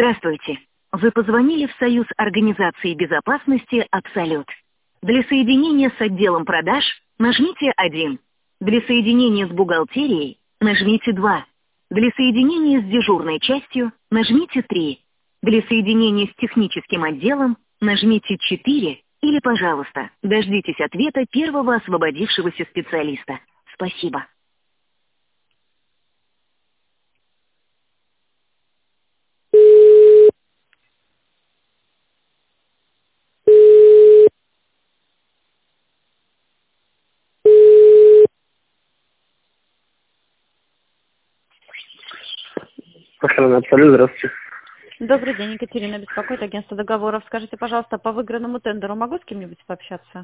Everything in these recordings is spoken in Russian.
Здравствуйте. Вы позвонили в Союз организаций безопасности «Абсолют». Для соединения с отделом продаж нажмите 1. Для соединения с бухгалтерией нажмите 2. Для соединения с дежурной частью нажмите 3. Для соединения с техническим отделом нажмите 4. Или, пожалуйста, дождитесь ответа первого освободившегося специалиста. Спасибо. Охрана «Абсолют», здравствуйте. Добрый день, Екатерина, беспокоит агентство договоров. Скажите, пожалуйста, по выигранному тендеру могу с кем-нибудь пообщаться?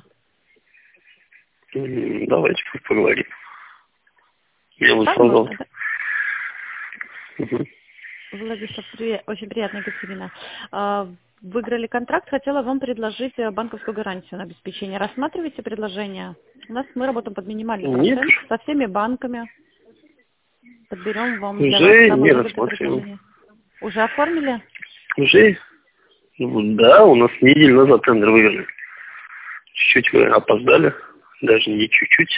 Давайте поговорим. Меня вот Так создал. можно, да? Угу. Владислав, очень приятно, Екатерина. Выиграли контракт, хотела вам предложить банковскую гарантию на обеспечение. Рассматриваете предложение? Мы работаем под минимальный Нет. процент со всеми банками. Подберем вам для вас Уже самое не выгодное рассмотрел. предложение. Уже оформили? Уже? Да, у нас неделю назад тендер выиграли. Чуть-чуть вы опоздали. Даже не чуть-чуть.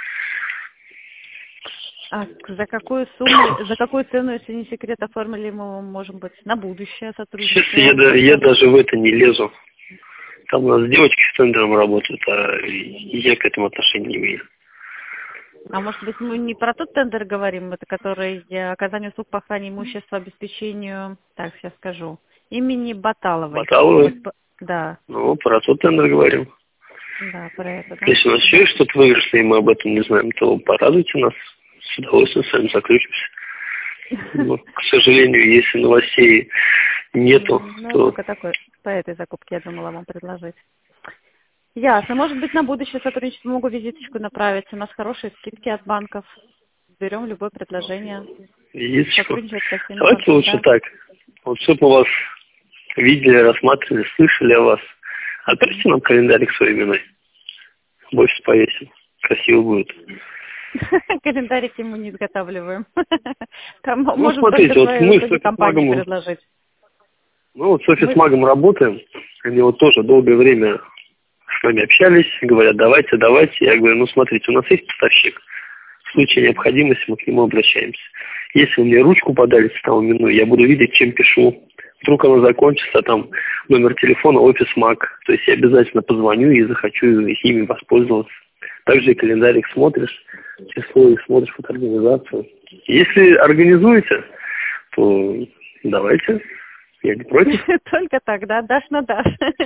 А за какую сумму, за какую цену, если не секрет, оформили мы, может быть, на будущее сотрудничество? Честно, я даже в это не лезу. Там у нас девочки с тендером работают, а я к этому отношения не имею. А может быть, мы не про тот тендер говорим, это который оказание услуг по охране имущества, обеспечению, так, сейчас скажу, имени Баталовой. Баталовой? Да. Ну, про тот тендер говорим. Да, про это, да. Если у нас еще есть что-то выигрышное, и мы об этом не знаем, то порадуйте нас. С удовольствием с вами заключимся. Но, к сожалению, если новостей нету, Ну, то... только такой, по этой закупке я думала вам предложить. Ясно. Может быть, на будущее сотрудничество могу визиточку направить. У нас хорошие скидки от банков. Берем любое предложение. Визиточку. Сотрудничать со всеми Давайте банками, лучше да. так. Вот чтобы мы вас видели, рассматривали, слышали о вас. Отправьте нам календарик своей именной. Больше повесим. Красиво будет. Календарики мы не изготавливаем. Там Ну, можем смотрите, только вот мы с своей компании Офисмагом, предложить. ну, вот с Офисмагом работаем. Они вот тоже долгое время с нами общались, говорят, давайте. Я говорю, ну, смотрите, у нас есть поставщик. В случае необходимости мы к нему обращаемся. Если вы мне ручку подали с того именную, я буду видеть, чем пишу. Вдруг она закончится, а там номер телефона Офисмаг. То есть я обязательно позвоню и захочу ими воспользоваться. Также и календарик смотришь, число, и смотришь фотоорганизацию. Если организуете, то давайте, я не против. Только так, да? Дашь на дашь.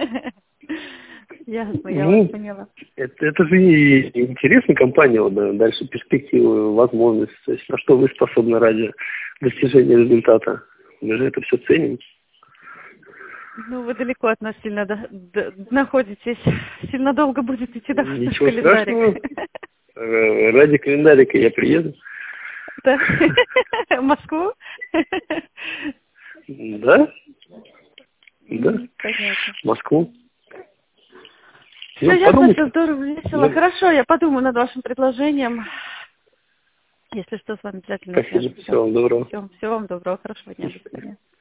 Ясно, я вас поняла. Это же и интересная компания, вот, да, дальше перспективы, возможности, то есть на что вы способны ради достижения результата. Мы же это все ценим. Ну, вы далеко от нас сильно находитесь. Сильно долго будет идти до вас Ничего календарик. страшного. Ради календарика я приеду. Да? В Москву? Да? Да. Понятно. В Москву. Все ясно, подумайте. все здорово, весело. Да. Хорошо, я подумаю над вашим предложением. Если что, с вами обязательно Спасибо. свяжемся. Всего вам доброго. Всего вам доброго, хорошего дня, до свидания.